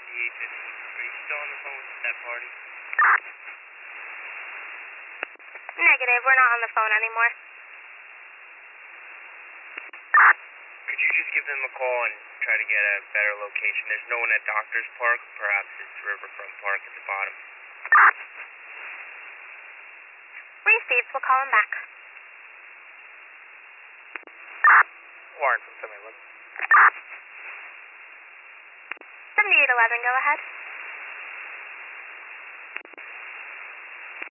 Ethan, are you still on the phone with that party? Negative, we're not on the phone anymore. Could you just give them a call and try to get a better location? There's no one at Doctor's Park. Perhaps it's Riverfront Park at the bottom. Received, we'll call him back. Warren from 7-Eleven. 7811, go ahead.